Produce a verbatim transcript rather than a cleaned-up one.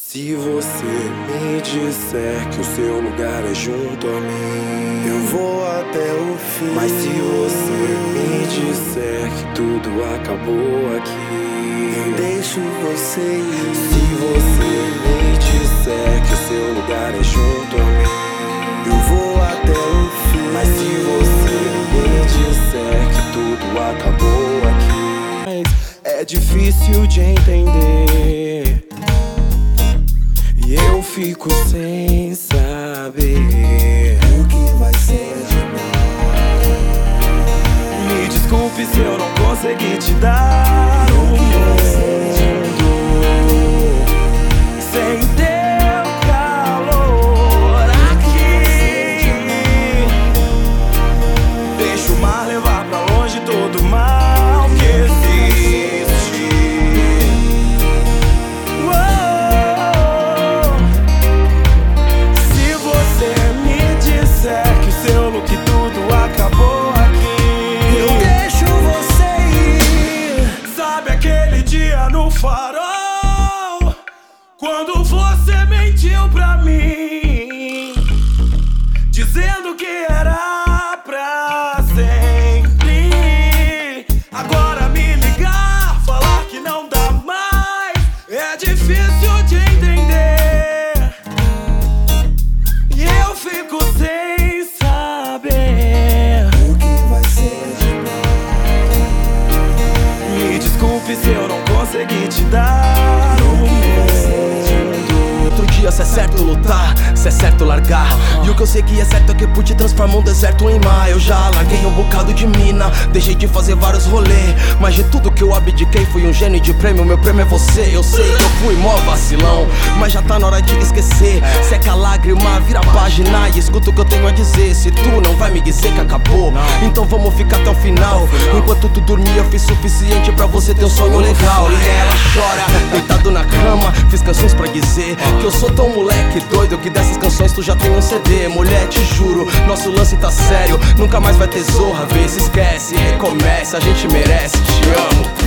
Se você me disser que o seu lugar é junto a mim, eu vou até o fim. Mas se você me disser que tudo acabou aqui, eu deixo você ir. Se você me disser que o seu lugar é junto a mim, eu vou até o fim. Mas se você me disser que tudo acabou aqui, é difícil de entender, e eu fico sem saber o que vai ser de nós. Me desculpe se eu não consegui te dar o mundo sem teu calor aqui. Deixa o mar levar pra longe todo o mal que existe. Que tudo acabou aqui, eu deixo você ir. Sabe aquele dia no farol, quando você mentiu pra mim, dizendo que era pra sempre? Agora me ligar, falar que não dá mais, é difícil de entender, e eu fico sem se eu não consegui te dar o mundo. Outro dia, se é certo lutar, se é certo largar. E o que eu sei que é certo é que por te transformar um deserto em mar. Eu já larguei um bocado de mina, deixei de fazer vários rolês, mas de tudo que eu abdiquei fui um gênio de prêmio. Meu prêmio é você. Eu sei que eu fui mó vacilão, mas já tá na hora de esquecer. Seca a lágrima, vira a página e escuta o que eu tenho a dizer. Se tu não vai me dizer que acabou, então vamos ficar até o final. Enquanto tu dormia eu fiz suficiente pra você ter um sonho legal. E ela chora, deitado na cama, fiz canções pra dizer que eu sou tão moleque doido que dessas canções tu já tem um C D. Mulher, te juro, nosso lance tá sério, nunca mais vai ter zorra. Vê se esquece, recomeça, a gente merece. Te amo.